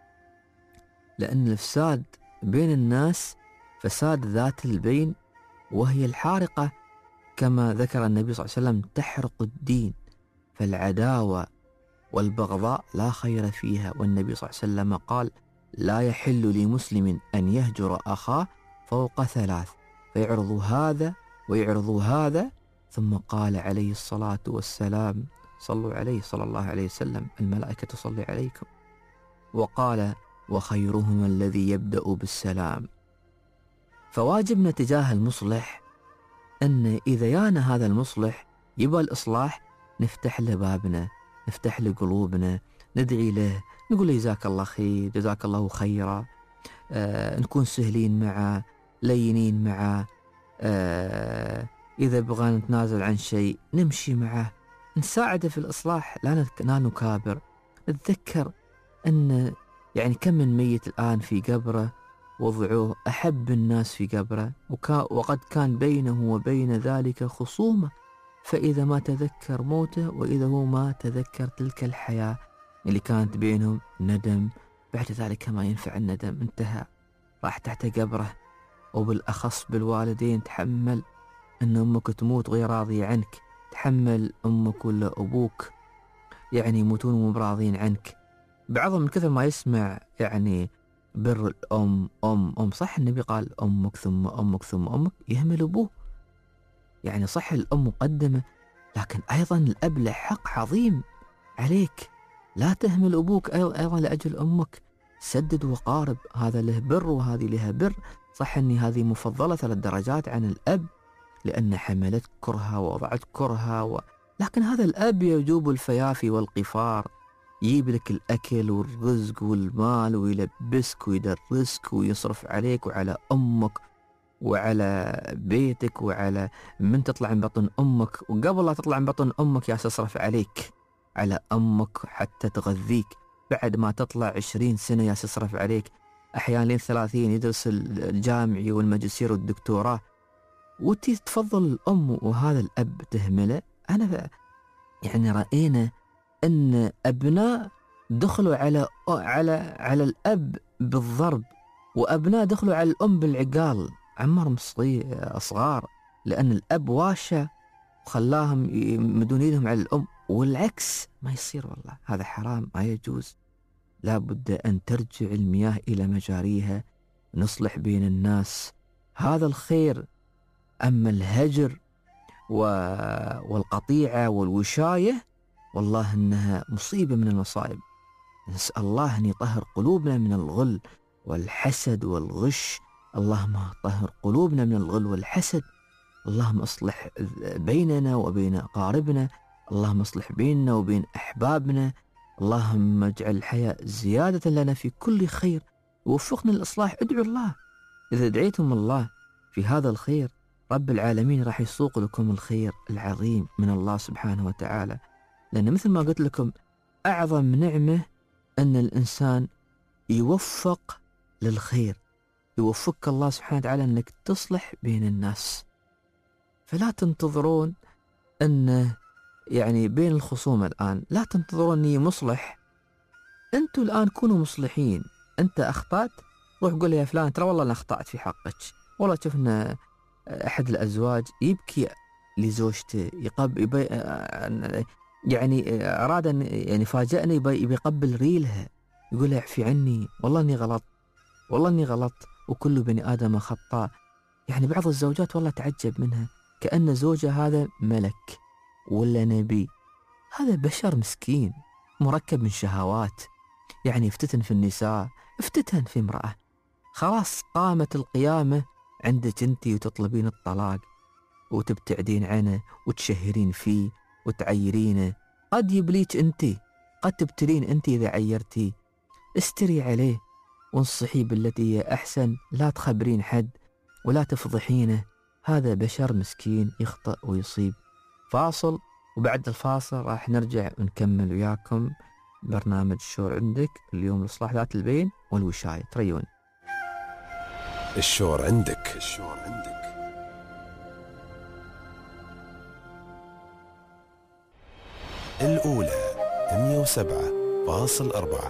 لأن الفساد بين الناس فساد ذات البين وهي الحارقة، كما ذكر النبي صلى الله عليه وسلم تحرق الدين. فالعداوة والبغضاء لا خير فيها، والنبي صلى الله عليه وسلم قال لا يحل لمسلم أن يهجر أخاه فوق ثلاث، فيعرض هذا ويعرض هذا، ثم قال عليه الصلاة والسلام صلوا عليه صلى الله عليه وسلم الملائكة تصلي عليكم، وقال وخيرهما الذي يبدأ بالسلام. فواجبنا تجاه المصلح أن إذا يانا هذا المصلح يبغى الإصلاح نفتح له بابنا، نفتح له قلوبنا، ندعي له، نقول له جزاك الله خير، جزاك الله خيرا، آه، نكون سهلين معه، لينين معه، آه، إذا بغى نتنازل عن شيء نمشي معه، نساعده في الإصلاح، لا نكابر. نتذكر أن يعني كم من ميت الآن في قبره وضعوه أحب الناس في قبره، وقد كان بينه وبين ذلك خصومة، فإذا ما تذكر موته وإذا هو ما تذكر تلك الحياة اللي كانت بينهم ندم، بعد ذلك ما ينفع الندم، انتهى، راح تحت قبره. وبالأخص بالوالدين، تحمل أن أمك تموت غير راضية عنك، تحمل أمك ولا أبوك يعني يموتون ومو براضين عنك. بعضهم من كثر ما يسمع يعني بر الأم أم أم، صح النبي قال أمك ثم أمك ثم أمك، يهمل أبوه، يعني صح الأم مقدمة، لكن أيضا الأب له حق عظيم عليك، لا تهمل أبوك أيضا لأجل أمك، سدد وقارب، هذا له بر وهذه لها بر. صح أني هذه مفضلة ثلاث درجات عن الأب لأن حملت كرها ووضعت كرها و... لكن هذا الأب يجوب الفيافي والقفار، يجيب لك الأكل والرزق والمال ويلبسك ويدرسك ويصرف عليك وعلى أمك وعلى بيتك وعلى من تطلع من بطن أمك، وقبل لا تطلع من بطن أمك يا تصرف عليك على أمك حتى تغذيك، بعد ما تطلع عشرين سنة يا تصرف عليك، أحيانا لين ثلاثين يدرس الجامعي والماجستير والدكتوراه، وتي تفضل الأم وهذا الأب تهمله. أنا يعني رأينا أن أبناء دخلوا على على على الأب بالضرب، وأبناء دخلوا على الأم بالعقال عمرهم صغار، لأن الأب واشى وخلاهم يمدون ايدهم على الأم، والعكس ما يصير. والله هذا حرام، ما يجوز. لا بد أن ترجع المياه إلى مجاريها، نصلح بين الناس، هذا الخير. أما الهجر والقطيعة والوشاية والله أنها مصيبة من المصائب. نسأل الله أن يطهر قلوبنا من الغل والحسد والغش. اللهم طهر قلوبنا من الغل والحسد. اللهم اصلح بيننا وبين أقاربنا. اللهم اصلح بيننا وبين أحبابنا. اللهم اجعل الحياة زيادة لنا في كل خير، ووفقنا للإصلاح. ادعوا الله، إذا دعيتم الله في هذا الخير رب العالمين راح يسوق لكم الخير العظيم من الله سبحانه وتعالى. لأن مثل ما قلت لكم أعظم نعمة أن الإنسان يوفق للخير، يوفقك الله سبحانه وتعالى أنك تصلح بين الناس. فلا تنتظرون أن يعني بين الخصومة الآن لا تنتظرون أني مصلح. أنتوا الآن كونوا مصلحين. أنت أخطأت، روح قول يا فلان ترى والله أنا أخطأت في حقك. والله شفنا أحد الأزواج يبكي لزوجته، يقب يبي يعني أراد أن يعني فاجأني يبي يقبل ريلها، يقول لها اعفي عني، والله إني غلط، والله إني غلط، وكل بني آدم خطاء. يعني بعض الزوجات والله تعجب منها، كأن زوجها هذا ملك ولا نبي. هذا بشر مسكين مركب من شهوات، يعني افتتن في النساء، افتتن في امرأة. خلاص قامت القيامة عندك انت وتطلبين الطلاق وتبتعدين عنه وتشهرين فيه وتعيرينه. قد يبليك انت، قد تبتلين انت إذا عيرتي. استري عليه وانصحي بالتي هي أحسن، لا تخبرين حد ولا تفضحينه. هذا بشر مسكين يخطئ ويصيب. فاصل، وبعد الفاصل راح نرجع ونكمل وياكم برنامج الشور عندك اليوم، الإصلاح ذات البين والوشاية. تريون الشور عندك. الشور عندك. الأولى مئة وسبعة فاصل أربعة.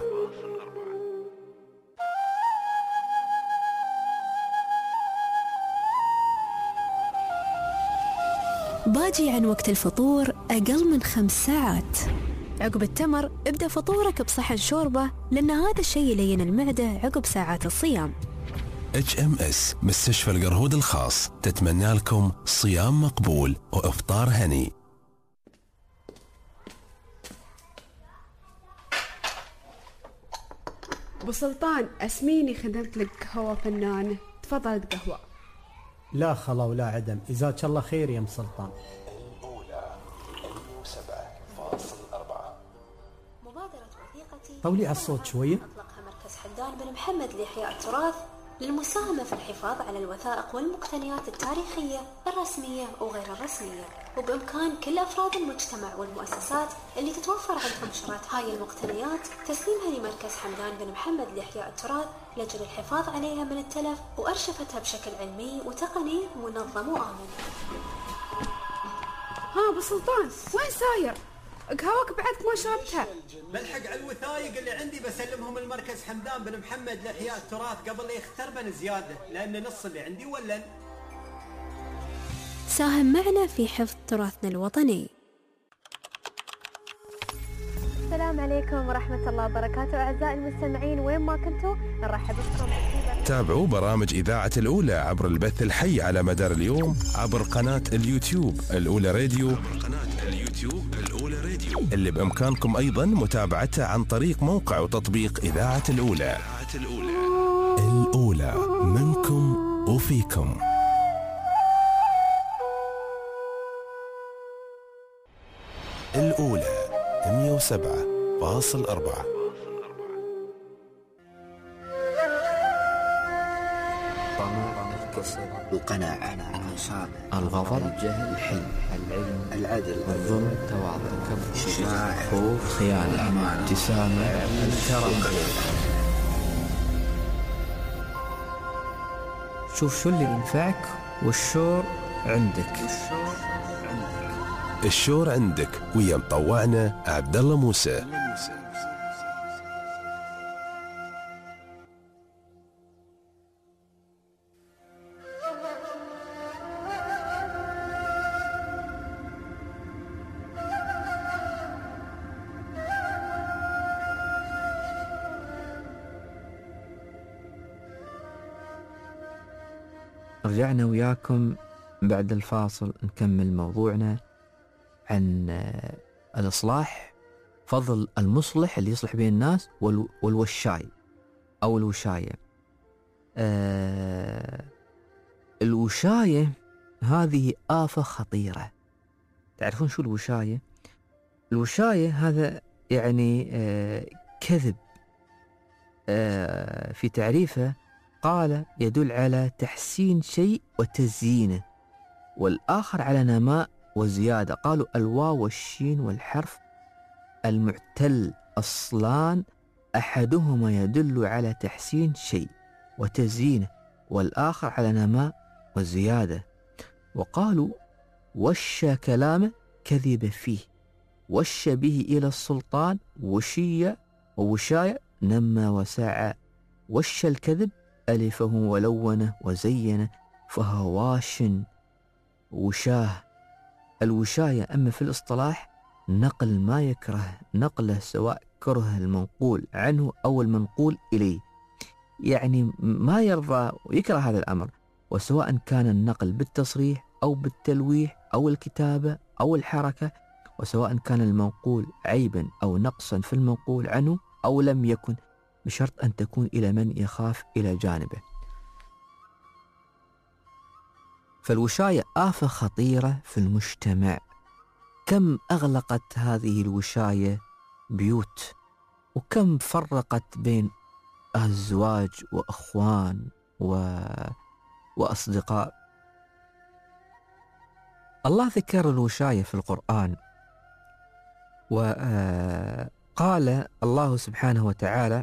باجي عن وقت الفطور أقل من خمس ساعات. عقب التمر ابدأ فطورك بصحن شوربة، لأن هذا الشيء يلين المعدة عقب ساعات الصيام. اتش ام اس مستشفى القرهود الخاص تتمنى لكم صيام مقبول وإفطار هني. أبو سلطان أسميني خدمت لك قهوة فنانة، تفضل قهوة. لا خلا ولا عدم، جزاك الله خير يا ام سلطان. الأولى سبعة فاصل أربعة. مبادرة وثيقتي طولي على الصوت شوية. أطلقها مركز حمدان بن محمد لإحياء التراث للمساهمة في الحفاظ على الوثائق والمقتنيات التاريخية الرسمية وغير الرسمية، وبإمكان كل أفراد المجتمع والمؤسسات اللي تتوفر عندهم شرائط هاي المقتنيات تسليمها لمركز حمدان بن محمد لإحياء التراث لأجل الحفاظ عليها من التلف وأرشفتها بشكل علمي وتقني منظم وآمن. ها أبو سلطان وين ساير؟ قهوك بعدك ما شربتها. بلحق على الوثائق اللي عندي بسلمهم المركز حمدان بن محمد لإحياء التراث قبل لا يختربن زيادة، لأن نص اللي عندي ولن. ساهم معنا في حفظ تراثنا الوطني. السلام عليكم ورحمة الله وبركاته أعزائي المستمعين، وين ما كنتوا نرحب بكم. تابعوا برامج إذاعة الأولى عبر البث الحي على مدار اليوم عبر قناة اليوتيوب الأولى راديو، قناة اليوتيوب الأولى راديو اللي بإمكانكم أيضا متابعتها عن طريق موقع وتطبيق إذاعة الأولى. الأولى منكم وفيكم. الأولى مئة وسبعة فاصل أربعة. طمع، الكسل، القناعة، النشاط، الغضب، الجهل، الحلم، العلم، العدل، الظلم، التواضع، الكبر، الشجاعة، الخوف، خيانة، الأمانة، الابتسامة، الكرم. شوف شو اللي ينفعك والشور عندك. الشور عندك ويا مطوعنا عبد الله موسى. رجعنا وياكم بعد الفاصل نكمل موضوعنا عن الإصلاح، فضل المصلح اللي يصلح بين الناس والوشاي أو الوشاية. آه الوشاية هذه آفة خطيرة. تعرفون شو الوشاية؟ الوشاية هذا يعني آه كذب. آه في تعريفه قال يدل على تحسين شيء وتزيينه، والآخر على نماء وزيادة. قالوا الواو والشين والحرف المعتل أصلان أحدهما يدل على تحسين شيء وتزيينه، والآخر على نماء وزيادة. وقالوا وش كلامه كذب فيه، وش به إلى السلطان وشية ووشاية نمى وسعى. وش الكذب ألفه ولونه وزينه فهو واش وشاه. الوشاية أما في الاصطلاح نقل ما يكره نقله، سواء كره المنقول عنه أو المنقول إليه، يعني ما يرضى ويكره هذا الأمر، وسواء كان النقل بالتصريح أو بالتلويح أو الكتابة أو الحركة، وسواء كان المنقول عيبا أو نقصا في المنقول عنه أو لم يكن، بشرط أن تكون إلى من يخاف إلى جانبه. فالوشاية آفة خطيرة في المجتمع. كم أغلقت هذه الوشاية بيوت، وكم فرقت بين الزواج وأخوان و... وأصدقاء. الله ذكر الوشاية في القرآن، وقال الله سبحانه وتعالى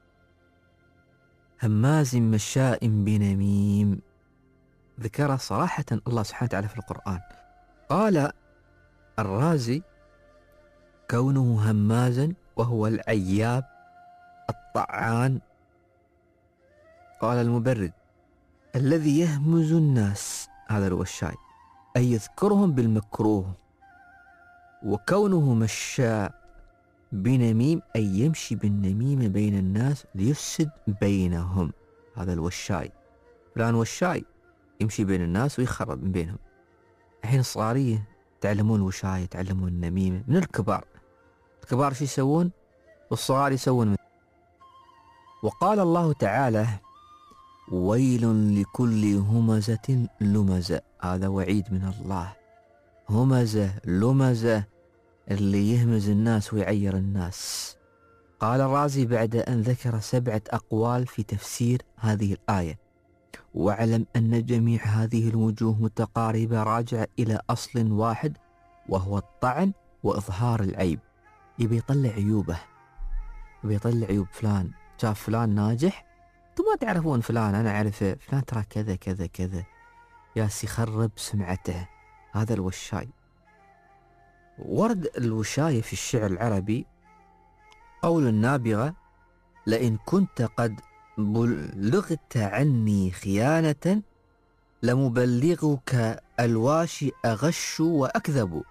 هماز مشاء بنميم. ذكر صراحة الله سبحانه وتعالى في القرآن. قال الرازي كونه همازا وهو العياب الطعان. قال المبرد الذي يهمز الناس، هذا الوشاي، أي يذكرهم بالمكروه. وكونه مشاء بنميم أي يمشي بالنميمة بين الناس ليفسد بينهم، هذا الوشاي. فلان وشاي يمشي بين الناس ويخرب من بينهم. الحين الصغارية تعلمون الوشاية، تعلمون النميمة من الكبار. الكبار شو يسوون والصغار يسوون من. وقال الله تعالى ويل لكل همزة لمزة، هذا وعيد من الله. همزة لمزة اللي يهمز الناس ويعير الناس. قال الرازي بعد أن ذكر سبعة أقوال في تفسير هذه الآية: واعلم أن جميع هذه الوجوه متقاربة راجعة إلى أصل واحد، وهو الطعن وإظهار العيب. يبي يطلع عيوبه، يبي يطلع عيوب فلان. شاف فلان ناجح، انتم ما تعرفون فلان، أنا أعرفه، فلان ترى كذا كذا كذا، ياس يخرب سمعته. هذا الوشاي. ورد الوشاية في الشعر العربي قول النابغة: لئن كنت قد بلغت عني خيانة لمبلغك الواشي أغش وأكذب.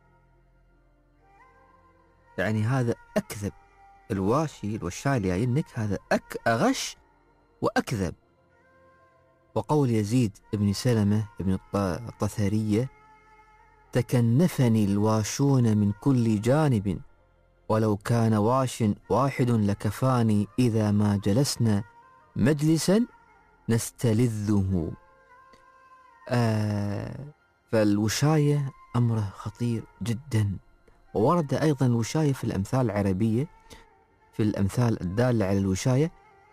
يعني هذا أكذب، الواشي الوشاي اللي ينك هذا أك أغش وأكذب. وقول يزيد بن سلمة بن الطثرية: تكنفني الواشون من كل جانب، ولو كان واش واحد لكفاني، إذا ما جلسنا مجلسا نستلذه. آه فالوشاية أمره خطير جدا. وورد أيضا الوشاية في الأمثال العربية، في الأمثال الدالة على الوشاية: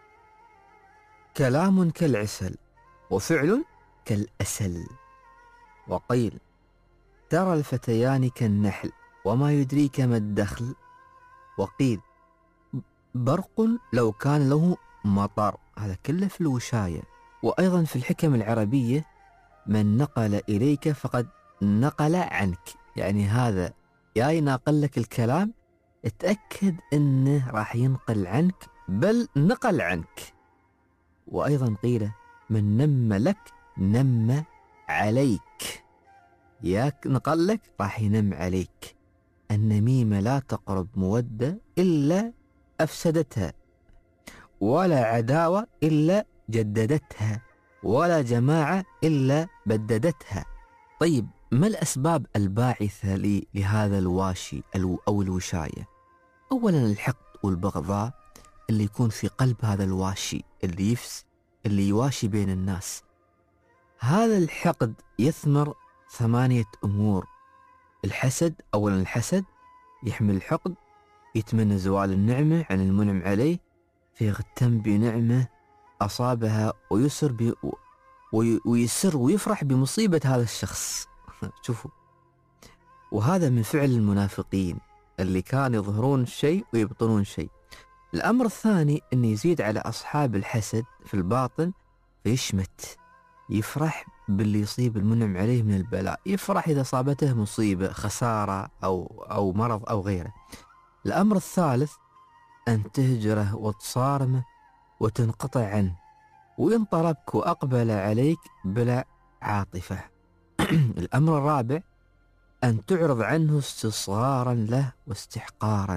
كلام كالعسل وفعل كالأسل. وقيل: ترى الفتيان كالنحل وما يدريك ما الدخل. وقيل: برق لو كان له مطر. هذا كله في الوشاية. وأيضا في الحكم العربية: من نقل إليك فقد نقل عنك. يعني هذا يا يناقل لك الكلام، اتأكد انه راح ينقل عنك، بل نقل عنك. وايضا قيل من نم لك نم عليك، ياك نقل لك راح ينم عليك. النميمة لا تقرب مودة إلا أفسدتها، ولا عداوة إلا جددتها، ولا جماعة إلا بددتها. طيب ما الأسباب الباعثة لهذا الواشي أو الوشاية؟ أولا الحقد والبغضاء اللي يكون في قلب هذا الواشي اللي يفس اللي يواشي بين الناس. هذا الحقد يثمر ثمانية أمور. الحسد، أولا الحسد يحمل الحقد، يتمنى زوال النعمة عن المنعم عليه، فيغتم بنعمة أصابها ويسر ب... ويسر ويفرح بمصيبة هذا الشخص. شوفوا، وهذا من فعل المنافقين اللي كانوا يظهرون شيء ويبطنون شيء. الأمر الثاني أن يزيد على أصحاب الحسد في الباطن فيشمت، يفرح باللي يصيب المنعم عليه من البلاء، يفرح إذا صابته مصيبة، خسارة أو, أو مرض أو غيره. الأمر الثالث أن تهجره وتصارمه وتنقطع عنه، وإن طلبك وأقبل عليك بلا عاطفة. الأمر الرابع أن تعرض عنه استصغارا له واستحقارا.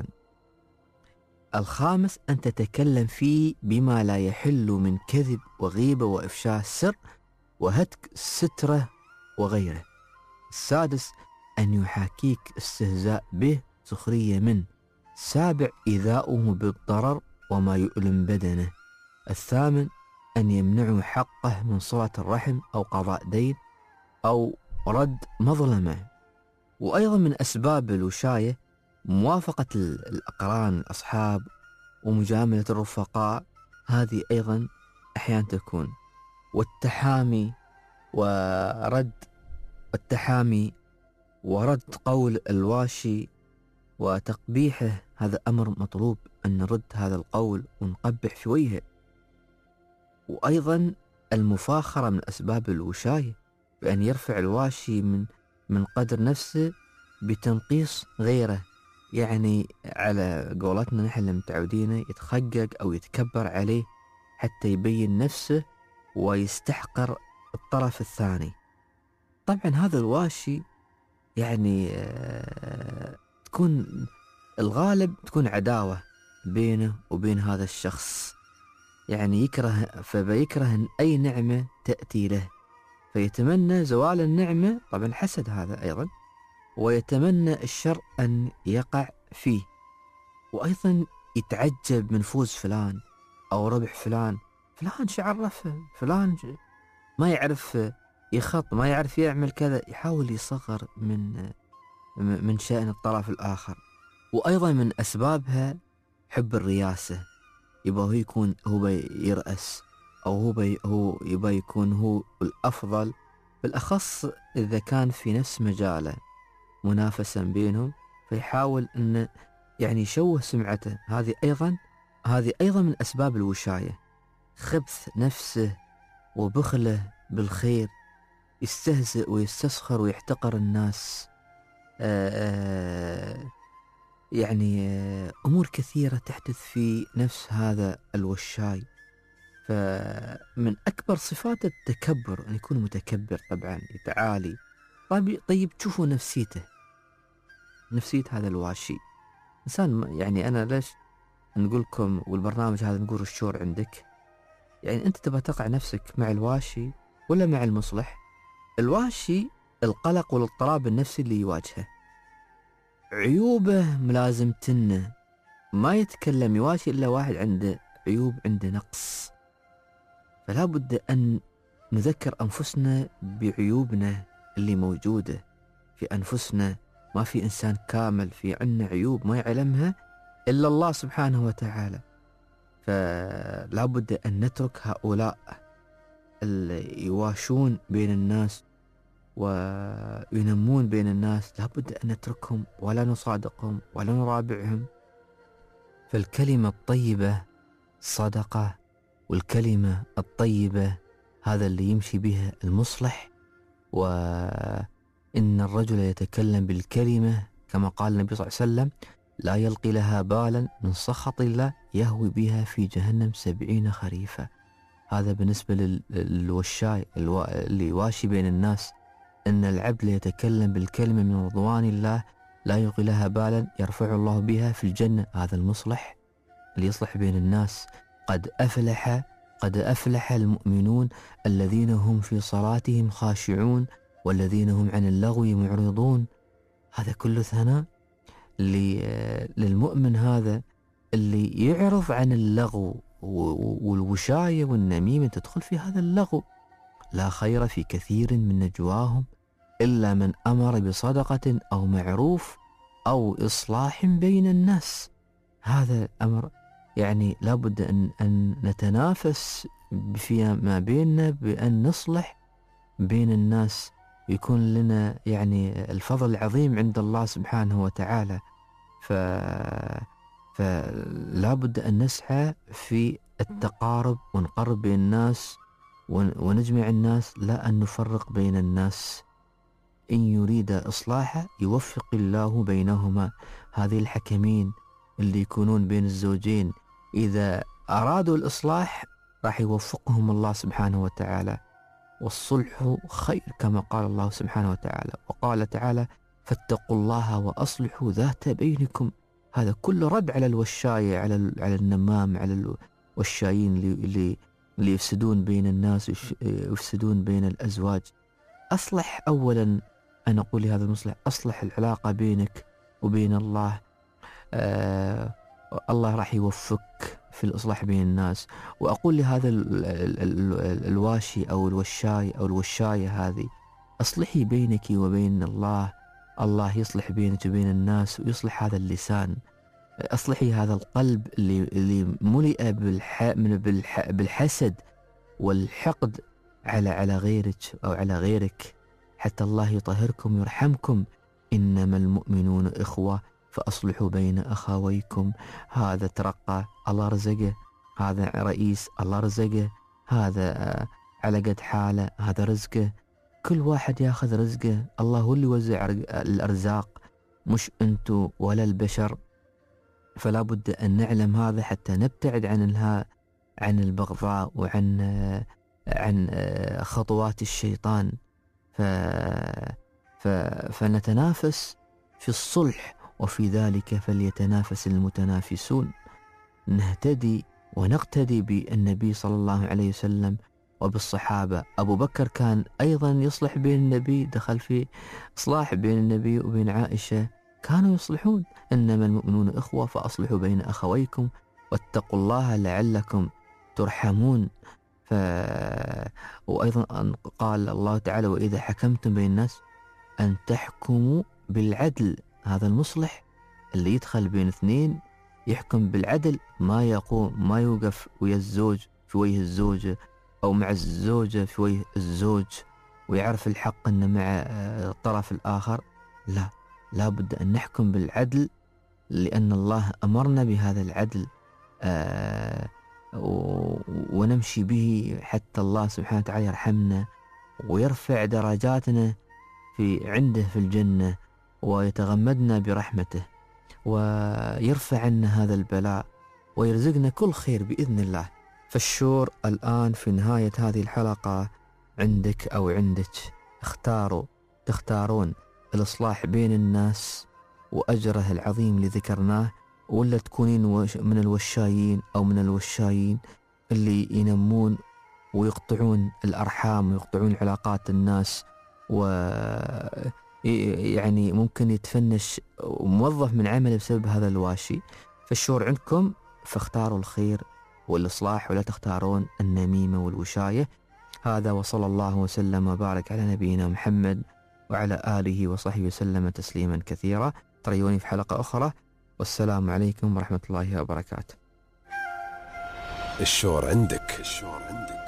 الخامس أن تتكلم فيه بما لا يحل من كذب وغيبة وإفشاء السر وهتك سترة وغيره. السادس أن يحاكيك استهزاء به، سخرية منه. السابع إيذاؤه بالضرر وما يؤلم بدنه. الثامن أن يمنعه حقه من صلة الرحم أو قضاء دين أو رد مظلمة. وأيضا من أسباب الوشاية موافقة الأقران الأصحاب ومجاملة الرفقاء، هذه أيضا أحيانا تكون. والتحامي ورد التحامي ورد قول الواشي وتقبيحه، هذا أمر مطلوب أن نرد هذا القول ونقبح في وجهه. وأيضا المفاخرة من أسباب الوشاية، بأن يرفع الواشي من من قدر نفسه بتنقيص غيره، يعني على قولتنا نحن المتعودين يتخقق أو يتكبر عليه حتى يبين نفسه ويستحقر الطرف الثاني. طبعا هذا الواشي يعني آه تكون الغالب تكون عداوة بينه وبين هذا الشخص، يعني يكره فبيكره أي نعمة تأتي له، فيتمنى زوال النعمة، طبعا حسد هذا أيضا، ويتمنى الشر أن يقع فيه. وأيضا يتعجب من فوز فلان أو ربح فلان. فلان شو عرفه؟ فلان ما يعرف يخط، ما يعرف يعمل كذا، يحاول يصغر من من شأن الطرف الآخر. وأيضا من أسبابها حب الرياسة، يبقى هو يكون هو يرأس، أو هو بي هو يبقى يكون هو الأفضل، بالأخص إذا كان في نفس مجاله منافسا بينهم، فيحاول أن يعني يشوه سمعته. هذه أيضا هذه أيضا من أسباب الوشاية. خبث نفسه وبخله بالخير، يستهزئ ويستسخر ويحتقر الناس. آآ آآ يعني آآ أمور كثيرة تحدث في نفس هذا الوشاي. فمن أكبر صفات التكبر أن يكون متكبر، طبعا يتعالي. طيب, طيب تشوفوا نفسيته، نفسية هذا الواشي إنسان. يعني أنا ليش نقول لكم والبرنامج هذا نقول الشعور عندك، يعني أنت تبغى تقع نفسك مع الواشي ولا مع المصلح؟ الواشي القلق والاضطراب النفسي اللي يواجهه، عيوبه ملازمتنا، ما يتكلم يواشي إلا واحد عنده عيوب، عنده نقص. فلا بد أن نذكر أنفسنا بعيوبنا اللي موجودة في أنفسنا. ما في إنسان كامل، في عنا عيوب ما يعلمها إلا الله سبحانه وتعالى. فلا بد أن نترك هؤلاء اللي يواشون بين الناس وينمون بين الناس، لا بد أن نتركهم ولا نصادقهم ولا نرابعهم. فالكلمة الطيبة صدقة، والكلمة الطيبة هذا اللي يمشي بها المصلح، و إن الرجل يتكلم بالكلمة كما قال النبي صلى الله عليه وسلم لا يلقي لها بالا من سخط الله يهوي بها في جهنم سبعين خريفا. هذا بالنسبة للوشاي اللي يواشي بين الناس، إن العبد يتكلم بالكلمة من رضوان الله لا يلقي لها بالا يرفع الله بها في الجنة. هذا المصلح اللي يصلح بين الناس. قد أفلح قد أفلح المؤمنون الذين هم في صلاتهم خاشعون والذين هم عن اللغو معرضون. هذا كله ثناء للمؤمن هذا اللي يعرض عن اللغو والوشاية والنميمة، تدخل في هذا اللغو. لا خير في كثير من نجواهم إلا من أمر بصدقة أو معروف أو إصلاح بين الناس. هذا أمر يعني لابد أن, أن نتنافس فيما بيننا بأن نصلح بين الناس، يكون لنا يعني الفضل العظيم عند الله سبحانه وتعالى. ف... فلا بد أن نسعى في التقارب ونقرب بين الناس ونجمع الناس، لا أن نفرق بين الناس. إن يريد إصلاحا يوفق الله بينهما. هذه الحكمين اللي يكونون بين الزوجين إذا أرادوا الإصلاح راح يوفقهم الله سبحانه وتعالى. والصلح خير كما قال الله سبحانه وتعالى. وقال تعالى فاتقوا الله وأصلحوا ذات بينكم. هذا كله رد على الوشاية، على على النمام، على الوشايين اللي اللي اللي يفسدون بين الناس ويفسدون بين الأزواج. أصلح أولا، أنا أقول لهذا المصلح أصلح العلاقة بينك وبين الله. آه الله راح يوفق في الإصلاح بين الناس. وأقول لهذا ال ال ال الواشي أو الوشاي أو الوشاية هذه أصلحي بينك وبين الله، الله يصلح بينك وبين الناس ويصلح هذا اللسان. أصلحي هذا القلب اللي اللي ملئ بالح من بالح بالحسد والحقد على على غيرك أو على غيرك، حتى الله يطهركم ويرحمكم. إنما المؤمنون إخوة فأصلحوا بين أخويكم. هذا ترقى الله رزقه، هذا رئيس الله رزقه، هذا على قد حاله هذا رزقه. كل واحد ياخذ رزقه، الله هو اللي يوزع الأرزاق مش أنتو ولا البشر. فلا بد أن نعلم هذا حتى نبتعد عن الها عن البغضاء وعن عن خطوات الشيطان. ف ف فنتنافس في الصلح، وفي ذلك فليتنافس المتنافسون. نهتدي ونقتدي بالنبي صلى الله عليه وسلم وبالصحابة. أبو بكر كان أيضا يصلح بين النبي، دخل في إصلاح بين النبي وبين عائشة، كانوا يصلحون. إنما المؤمنون إخوة فأصلحوا بين أخويكم واتقوا الله لعلكم ترحمون. ف... وأيضا قال الله تعالى وإذا حكمتم بين الناس أن تحكموا بالعدل. هذا المصلح اللي يدخل بين اثنين يحكم بالعدل، ما يقوم ما يوقف ويا الزوج في وجه الزوجة أو مع الزوجة في وجه الزوج ويعرف الحق أنه مع الطرف الآخر. لا، لا بد أن نحكم بالعدل، لأن الله أمرنا بهذا العدل آه ونمشي به حتى الله سبحانه وتعالى يرحمنا ويرفع درجاتنا في عنده في الجنة ويتغمدنا برحمته ويرفع عنا هذا البلاء ويرزقنا كل خير بإذن الله. فالشور الآن في نهاية هذه الحلقة عندك أو عندك اختاروا تختارون الإصلاح بين الناس وأجره العظيم اللي ذكرناه، ولا تكونين من الوشايين أو من الوشايين اللي ينمون ويقطعون الأرحام ويقطعون علاقات الناس، ويعني ممكن يتفنش موظف من عمله بسبب هذا الواشي. فالشور عندكم، فاختاروا الخير والإصلاح ولا تختارون النميمة والوشاية. هذا وصلى الله وسلم وبارك على نبينا محمد وعلى آله وصحبه وسلم تسليما كثيرا. تريوني في حلقة أخرى، والسلام عليكم ورحمة الله وبركاته. الشور عندك. الشور عندك.